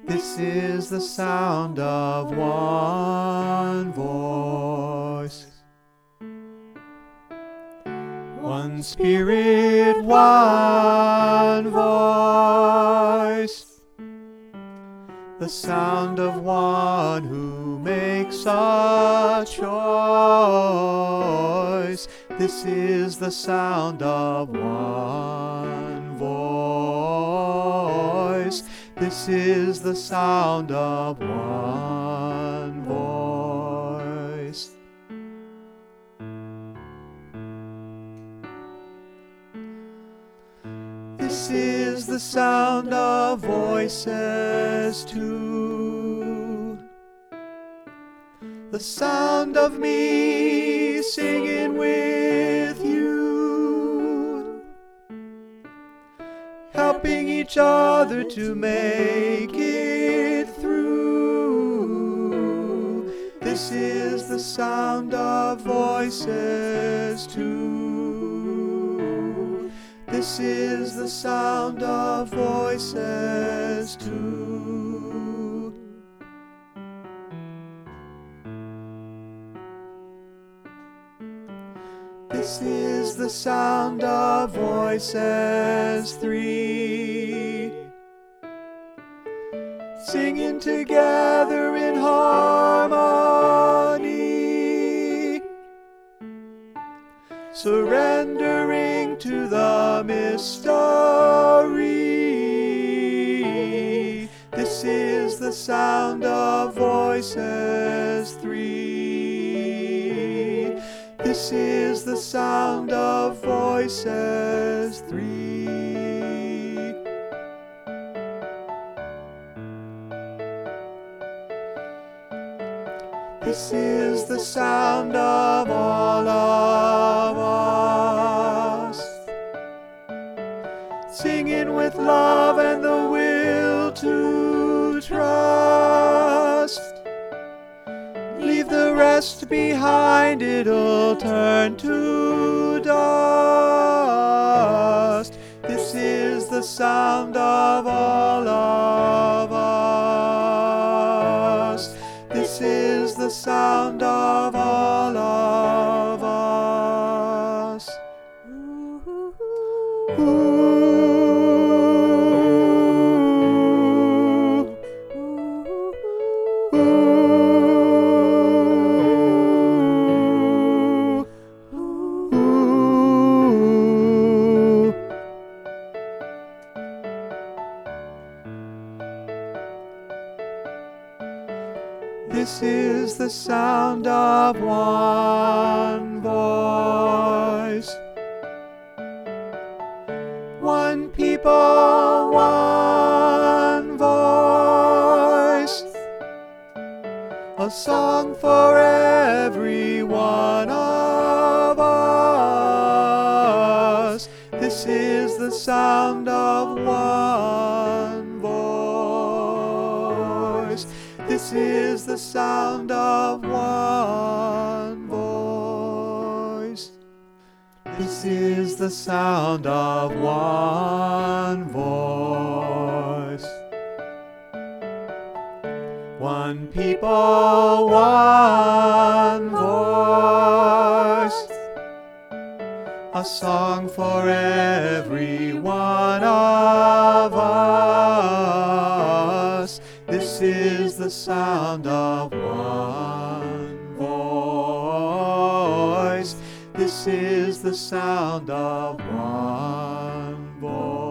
This is the sound of one voice. One Spirit, one voice. The sound of one who makes a choice. This is the sound of one voice. This is the sound of one voice. This is the sound of voices too. The sound of me singing with you, helping each other to make it through. This is the sound of voices too. This is the sound of voices too. This is the sound of voices three, singing together in harmony, surrendering to the mystery. This is the sound of voices three. This is the sound of voices three. This is the sound of all of us, singing with love and the will to trust. Leave the rest behind, it'll turn to dust. This is the sound of all of us. This is the sound of all of us. This is the sound of one voice. One people, one voice. A song for every one of us. This is the sound of one voice. This is the sound of one voice. This is the sound of one voice. One people, one voice. A song for every one of us. This is the sound of one voice. This is the sound of one voice.